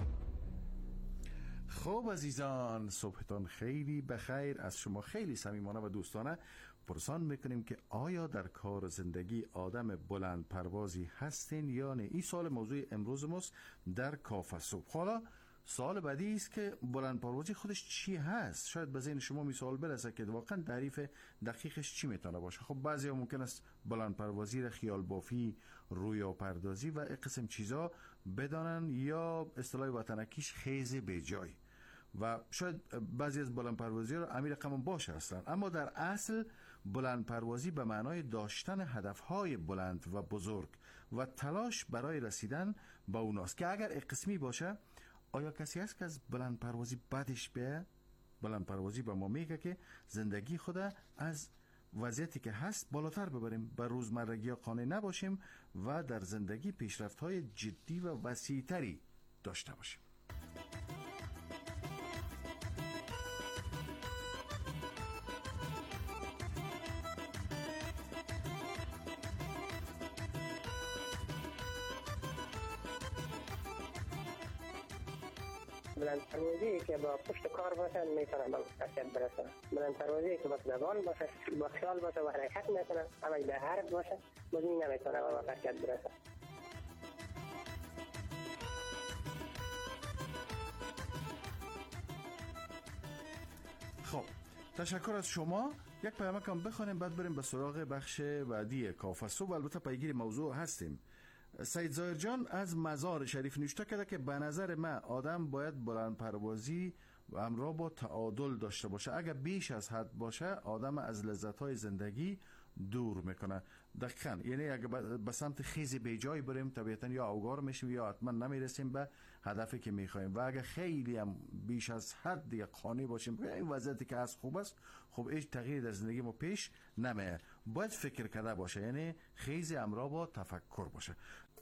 Speaker 14: خب عزیزان، صبحتان خیلی بخیر. از شما خیلی صمیمانه و دوستانه پرسان میکنیم که آیا در کار و زندگی آدم بلند پروازی هستین یا نه؟ این سوال موضوع امروز ماست در کافه صبح. حالا سوال بعدی است که بلند پروازی خودش چی هست؟ شاید به ذهن شما مثال برسه که واقعا تعریف دقیقش چی میتونه باشه. خب بعضی ها ممکن است بلند پروازی را خیال بافی، رویا پردازی و این قسم چیزا بدانن، یا اصطلاح وطنکیش خیز به جای، و شاید بعضی از بلند پروازی را امیر رقم باشه هستن. اما در اصل بلند پروازی به معنای داشتن هدفهای بلند و بزرگ و تلاش برای رسیدن به اوناست که اگر قسمی باشه، آیا کسی هست که از بلند پروازی بدش بیه؟ بلند پروازی به ما میگه که زندگی خود از وضعیتی که هست بالاتر ببریم، به روزمرگی قانع نباشیم و در زندگی پیشرفت‌های جدی و وسیع‌تری داشته باشیم.
Speaker 17: بلند پروازی که با پشت کار باشه میتونه به مقصد برسه. بلند پروازی که با زبان باشه، با خیال باشه و حرکت میکنه، اما به حرف باشه مزین نمیتونه به مقصد برسه.
Speaker 14: خب تشکر از شما. یک پیام کم بخونیم بعد بریم به سراغ بخش بعدی کافه صبح. البته پیگیر موضوع هستیم. سید ظاهر جان از مزار شریف نوشته کرده که به نظر من آدم باید بلند پروازی و همراه با تعادل داشته باشه. اگر بیش از حد باشه آدم از لذت‌های زندگی دور میکنه. دقیقاً، یعنی اگر به سمت خیزی به جای بریم طبیعتاً یا اوگار میشیم یا حتما نمیرسیم به هدفی که میخوایم. و اگر خیلی هم بیش از حد دیگه قانع باشیم این وضعیتی که از خوب است، خب هیچ تغییر در زندگی ما پیش نمیاد. باید فکر کرده باشه، یعنی خیزی همراه با تفکر باشه.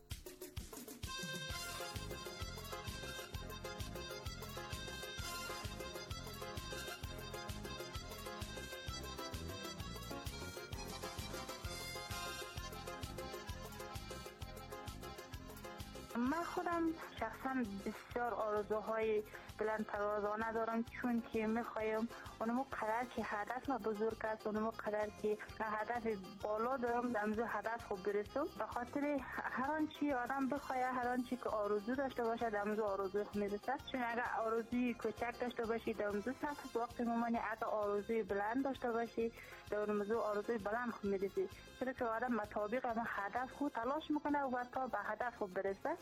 Speaker 18: من خودم شخصا بسیار آرزوهای بلند پروازانه دارم، چون که میخوایم اونمو قدر که هدف ما بزرگ است، اونمو قدر که هدف بالا دارم دمزو هدف خوب برسم. به خاطر هر آنچی آدم بخواه، هر آنچی که آرزو داشته باشه دمزو آرزوی خود میرسه. چون اگر آرزوی کوچک داشته باشی دمزو سخت، وقتی ممانی اگر آرزوی بلند داشته باشی دمزو آرزوی بلند خود میرسی. چرا که آدم مطابق اما هدف خود تلاش میکنه و تا به هدف خود برسه.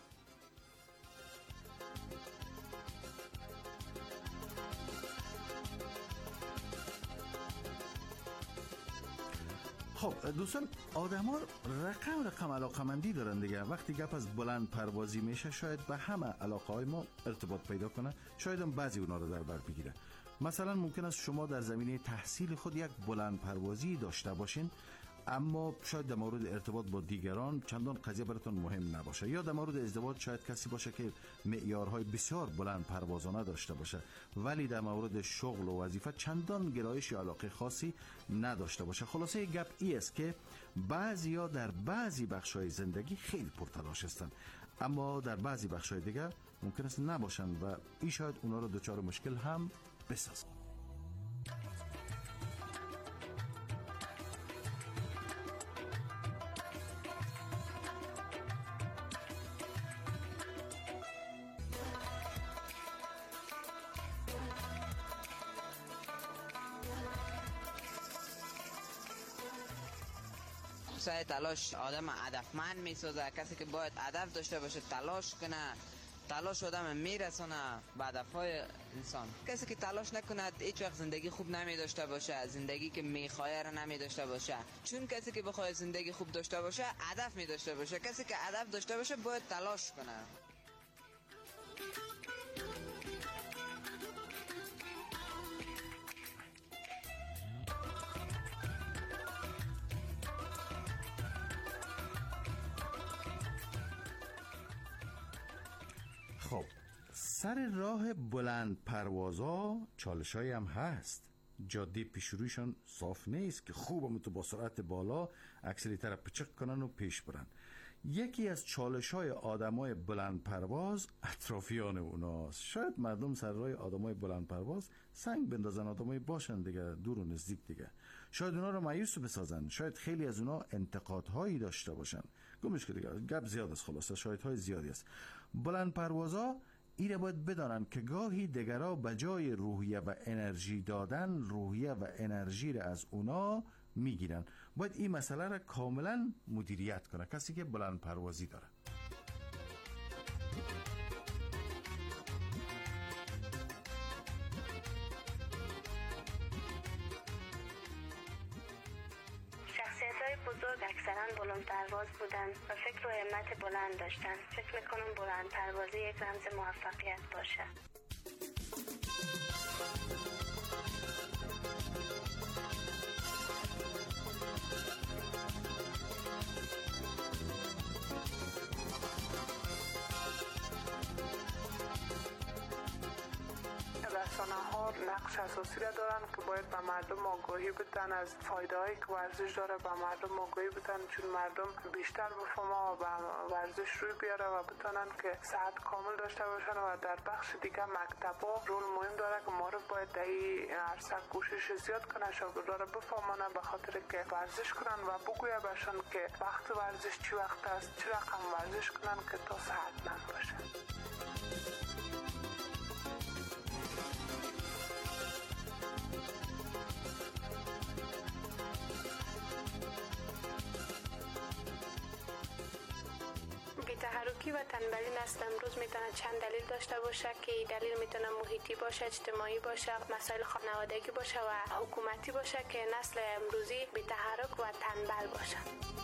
Speaker 14: خب دوستان، آدم ها رقم رقم علاقمندی دارن دیگه. وقتی گپ از بلند پروازی میشه شاید به همه علاقه های ما ارتباط پیدا کنه، شاید هم بعضی اونا رو در بر بگیره. مثلا ممکن است شما در زمینه تحصیل خود یک بلند پروازی داشته باشین، اما شاید در مورد ارتباط با دیگران چندان قضیه براتون مهم نباشه. یا در مورد ازدواج شاید کسی باشه که معیارهای بسیار بلند پروازانه داشته باشه، ولی در مورد شغل و وظیفه چندان گرایش یا علاقه خاصی نداشته باشه. خلاصه گپ ای است که بعضیا در بعضی بخش‌های زندگی خیلی پرتلاش هستند، اما در بعضی بخش‌های دیگه ممکن است نباشن و این شاید اونا رو دچار مشکل هم بسازه.
Speaker 19: سعی تلاش آدم هدفمند میسازه. کسی که باید هدف داشته باشه تلاش کنه، تلاش آدم میرسونه به هدفهای انسان. کسی که تلاش نکنه هیچ وقت زندگی خوب نمی داشته باشه، زندگی که میخواه رو نمی داشته باشه. چون کسی که بخواد زندگی خوب داشته باشه هدف می داشته باشه. کسی که هدف داشته باشه باید تلاش کنه.
Speaker 14: خب سر راه بلند پروازا چالشایی هم هست. جاده پیشرویشان صاف نیست که خوب هم تو با سرعت بالا اکسلراتور پچک کنن و پیش برن. یکی از چالش‌های آدمای بلند پرواز اطرافیان اوناست. شاید مردم سر راه آدمای بلند پرواز سنگ بندازن، آدمای باشن دیگه، دور و نزدیک دیگه. شاید اونا رو مایوس بسازن، شاید خیلی از اونا انتقادهایی داشته باشن. گمش که دیگه گپ زیاد است، خلاصه شاهدهای زیادی است. بلند پروازا ایره باید بدانن که گاهی دیگرها به جای روحیه و انرژی دادن روحیه و انرژی را از اونا میگیرن. باید این مسئله را کاملا مدیریت کنه کسی که بلند پروازی داره.
Speaker 18: شخصیت‌های بزرگ اکثرا بلند پرواز بودن و فکر و همت بلند داشتن. فکر میکنم بلند پروازی یک رمز موفقیت باشه. رسانه‌ها
Speaker 20: نقش اساسی را دارن که باید به مردم آگاهی بدن از فایده هایی که ورزش داره، به مردم آگاهی بدن چون مردم بیشتر بفهمه و به ورزش روی بیاره و بتونن که صحت کامل داشته باشن. و در بخش دیگه مکتبا رول مهم داره که معرف باید در این عرصه کوشش زیاد کنه، شاگردا را بفهمانه به خاطر که ورزش کنن و بگویه باشن که وقت ورزش چی وقت است، چی رقم ورزش کنن که تا صحتمند باشن.
Speaker 21: بی‌تحرکی و تنبلی نسل امروز میتونه چند دلیل داشته باشه که این دلیل میتونه محیطی باشه، اجتماعی باشه، مسائل خانوادگی باشه و حکومتی باشه که نسل امروزی بی‌تحرک و تنبل باشه.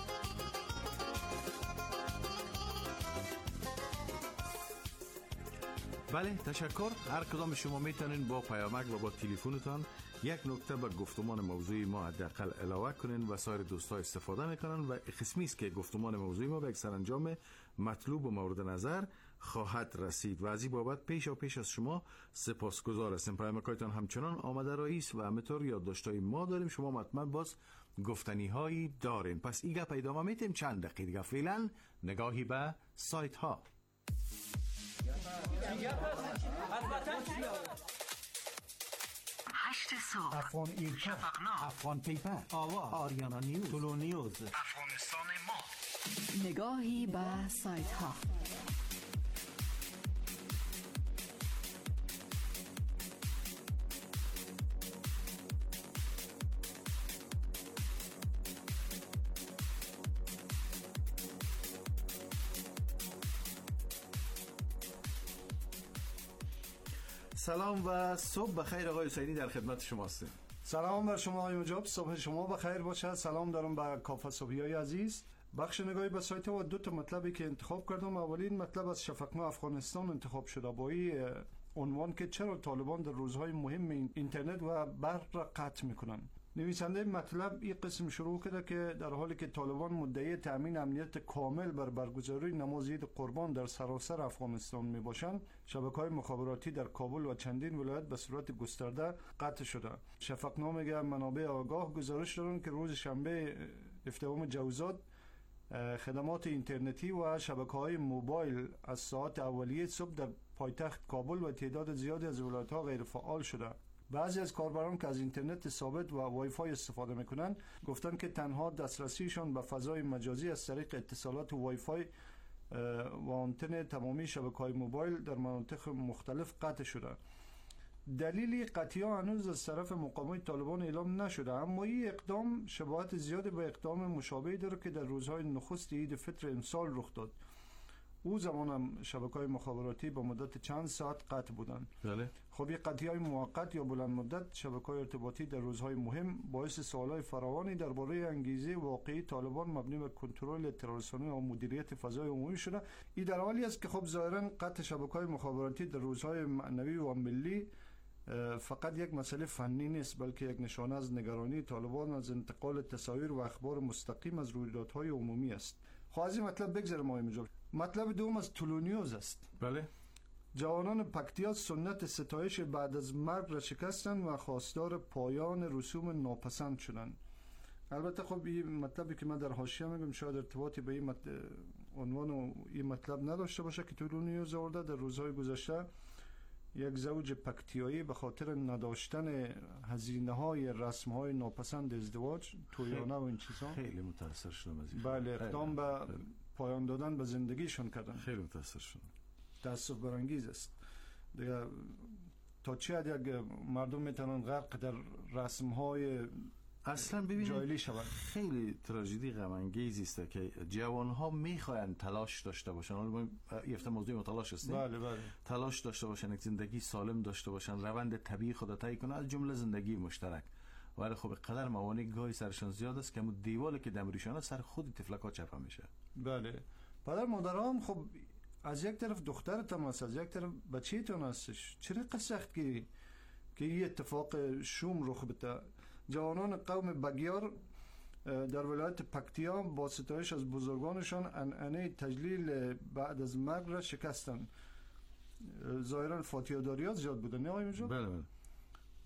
Speaker 14: بله تشکر. هر کدام شما میتونین با پیامک و با تلفنتان یک نکته به گفتمان موضوعی ما حداقل علاوه کنین و سایر دوستا استفاده میکنن و قسمی است که گفتمان موضوعی ما به یک سرانجام مطلوب و مورد نظر خواهد رسید و از این بابت پیش و پیش از شما سپاسگزار هستیم. پیامکایتان همچنان آمده رئیس و همینطور یادداشت‌های ما داریم، شما مطمئن باز گفتنی هایی دارین. پس ایگه پیدا میتیم چند دقیقه دیگه. فعلا نگاهی به سایت ها.
Speaker 22: هشت صبح،
Speaker 16: افغان ایرکا،
Speaker 22: شفقنامه،
Speaker 16: افغان پیپر،
Speaker 22: آواز،
Speaker 16: آریانا نیوز، تولو نیوز،
Speaker 22: افغانستان ما.
Speaker 10: نگاهی به سایت ها.
Speaker 14: سلام و صبح بخیر. آقای حسینی در خدمت شما هستیم.
Speaker 16: سلام بر شما آقای مجاب، صبح شما بخیر باشه. سلام دارم به کافه صبحیای عزیز. بخش نگاهی به سایت و دو تا مطلبی که انتخاب کردم. اولین مطلب از شفقنامه افغانستان انتخاب شده با این عنوان که چرا طالبان در روزهای مهم اینترنت و برق را قطع میکنن. نویسنده مطلب این قسم شروع کرده که در حالی که طالبان مدعی تامین امنیت کامل بر برگزاری نماز عید قربان در سراسر افغانستان می باشند، شبکه‌های مخابراتی در کابل و چندین ولایت به صورت گسترده قطع شده. شفقنامه میگه منابع آگاه گزارش دارند که روز شنبه هفدهم جوزاد خدمات اینترنتی و شبکه‌های موبایل از ساعت اولیه صبح در پایتخت کابل و تعداد زیادی از ولایت‌ها غیر فعال شده. بعضی از کاربران که از اینترنت ثابت و وای فای استفاده میکنن گفتن که تنها دسترسیشان به فضای مجازی از طریق اتصالات وای فای و آنتن تمامی شبکه‌های موبایل در مناطق مختلف قطع شده. دلیلی قطعی هنوز از طرف مقامات طالبان اعلام نشده، اما این اقدام شباهت زیاد به اقدام مشابهی داره که در روزهای نخست عید فطر امسال رخ داد. او زمان هم شبکه‌های مخابراتی با مدت چند ساعت قطع بودند.
Speaker 14: بله.
Speaker 16: خب این قطعی‌های موقت یا بلند مدت شبکه‌های ارتباطی در روزهای مهم باعث سوال‌های فراوانی درباره انگیزه واقعی طالبان مبنی بر کنترل اطلاع‌رسانی و مدیریت فضای عمومی شده. این در حالی است که خب ظاهراً قطع شبکه‌های مخابراتی در روزهای معنوی و ملی فقط یک مسئله فنی نیست، بلکه یک نشانه از نگرانی طالبان از انتقال تصاویر و اخبار مستقیم از رویدادهای عمومی است. خب از این مطلب بگذرم آقای مجاب. مطلب دوم از تولو نیوز است.
Speaker 14: بله.
Speaker 16: جوانان پکتیا سنت ستایش بعد از مرگ را شکستند و خواستار پایان رسوم ناپسند شدند. البته خب این مطلبی که من در حاشیه میگم شاید ارتباطی به این مط... عنوان و این مطلب نداشته باشه که تولو نیوز آورده. در روزهای گذشته یک زوج پکتیایی به خاطر نداشتن هزینه‌های رسم‌های ناپسند ازدواج، تویانه و این چیزا
Speaker 14: خیلی متأثر شدم از این.
Speaker 16: بله، اقدام به پایان دادن به زندگیشون کردن.
Speaker 14: خیلی متأثر شدم.
Speaker 16: تأسف برانگیز است. دیگه تا چه حد یک مردم میتونن غرق در رسم‌های
Speaker 14: اصلا ببینید
Speaker 16: جاهلی شوند.
Speaker 14: خیلی تراژدی غم انگیزی است که جوان‌ها می‌خواهند تلاش داشته باشن. حالا ما یفته موضوع تلاش هستیم.
Speaker 16: بله بله.
Speaker 14: تلاش داشته باشن، یک زندگی سالم داشته باشن، روند طبیعی خود را طی کنن، از جمله زندگی مشترک. ولی خب قدر موانع گاهی سرشان زیاد است که مو دیوالی که دمریشانه سر خود طفلک‌ها چپه میشه.
Speaker 16: بله. پدر مادرام خب از یک طرف دخترتون است، از یک طرف بچه‌تون هستش. چرا سخت که که این اتفاق شوم رخ بده؟ جوانان قوم بگیار در ولایت پکتیا با ستایش از بزرگانشان عنعنه تجلیل بعد از مرگ را شکستند. ظاهرا فاتحه‌داری‌ها زیاد بودن نه آقای مجاب؟
Speaker 14: بله بله.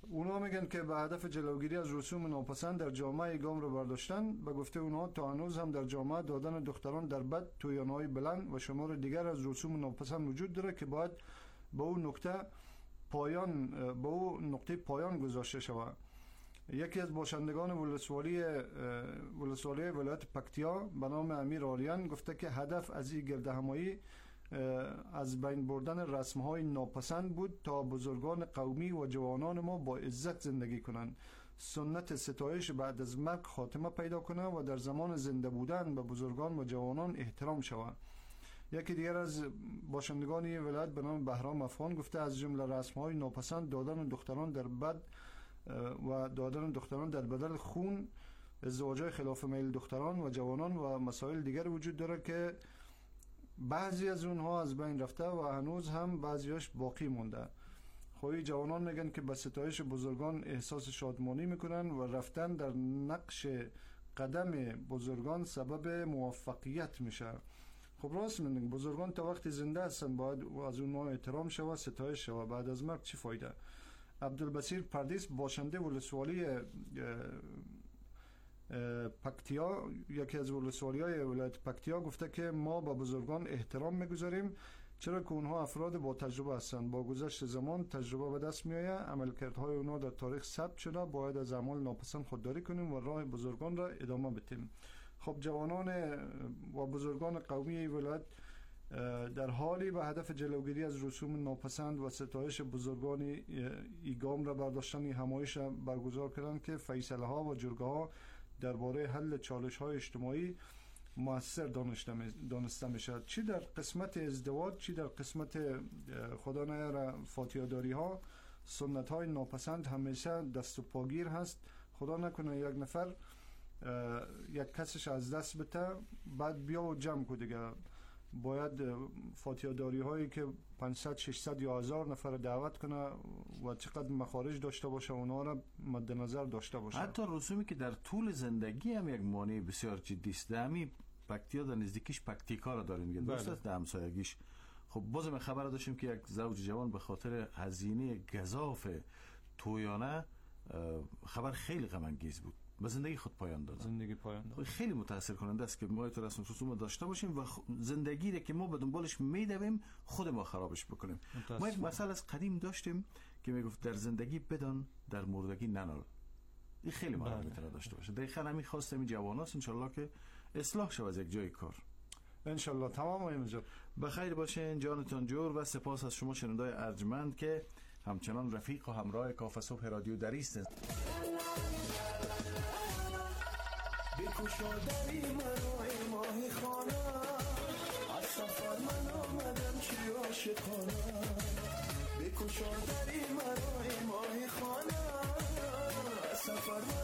Speaker 16: اونا میگن که به هدف جلوگیری از رسوم ناپسند در جامعه گام رو برداشتن. به گفته اونا تا هنوز هم در جامعه دادن دختران در بد، تویانهای بلند و شمار دیگر از رسوم ناپسند وجود داره که باید به اون نقطه پایان به اون نقطه پایان گذاشته شود. یکی از باشندگان ولسوالی ولسوالی ولایت پکتیا به نام امیر آریان گفته که هدف از این گردهمایی از بین بردن رسم‌های ناپسند بود تا بزرگان قومی و جوانان ما با عزت زندگی کنند، سنت ستایش بعد از مرگ خاتمه پیدا کنه و در زمان زنده بودن به بزرگان و جوانان احترام شود. یکی دیگر از باشندگان ولایت به نام بهرام افغان گفته از جمله رسم‌های ناپسند دادن دختران در بد و دادن دختران در بدل خون، ازدواج‌های خلاف میل دختران و جوانان و مسائل دیگر وجود داره که بعضی از اونها از بین رفته و هنوز هم بعضیاش باقی مونده. خوی جوانان میگن که به ستایش بزرگان احساس شادمانی میکنن و رفتن در نقش قدم بزرگان سبب موفقیت میشه. خب راست میگن، بزرگان تا وقتی زنده هستن باید از اونها احترام شود، ستایش شود. بعد از مرگ چی فایده؟ عبدالبصیر پردیس باشنده ولسوالی پکتیا، یکی از ولسوالی‌های ولایت پکتیا گفته که ما با بزرگان احترام میگذاریم، چرا که اونها افراد با تجربه هستند. با گذشت زمان تجربه به دست میآید، عملکردهای اونها در تاریخ ثبت شده، باید از اعمال ناپسند خودداری کنیم و راه بزرگان را ادامه بدیم. خب جوانان و بزرگان قومی ولایت در حالی به هدف جلوگیری از رسوم ناپسند و ستایش بزرگان ایگام را برداشتن همایش برگزار کردند که فیصله ها و جرگه ها درباره حل چالش های اجتماعی مؤثر دانسته می شود. چی در قسمت ازدواج، چی در قسمت خدا نیاره فاتحه‌داری ها، سنت های ناپسند همیشه دست و پاگیر هست. خدا نکنه یک نفر یک کسش از دست بده بعد بیا و جمع کنه دیگه. باید فاتحه‌داری هایی که پانصد ششصد یا هزار نفر دعوت کنه و چقدر مخارج داشته باشه اونا را مد نظر داشته باشه.
Speaker 14: حتی رسومی که در طول زندگی هم یک مانع بسیار جدی است. دمی پکتیا در نزدیکیش پکتیکا را داریم دیگه، درست است، در همسایگیش. خب بازم خبر داشتیم که یک زوج جوان به خاطر هزینه گزاف تویانه، خبر خیلی غم انگیز بود، به زندگی خود پایان داد.
Speaker 1: زندگی پایان داد.
Speaker 14: خیلی متاثر کننده است که ما تو رسم رسوم داشته باشیم و زندگی را که ما به دنبالش میدویم خود ما خرابش بکنیم. ما یک مسئله از قدیم داشتیم که میگفت در زندگی بدان، در مردگی ننال. این خیلی معنی میتونه داشته باشه. دقیقاً همین خواستم این جواناست ان شاء الله که اصلاح شود از یک جای کار.
Speaker 16: ان شاء الله. تمام اینجا
Speaker 14: بخیر باشین، جانتان جور، و سپاس از شما شنوندای ارجمند که همچنان رفیق و همراه کافه صبح رادیو دریست.
Speaker 15: بکشادنی منو ای ماهی خانه، از سفر من آمدم چی عاشقانه. بکشادنی منو ای ماهی خانه، از سفر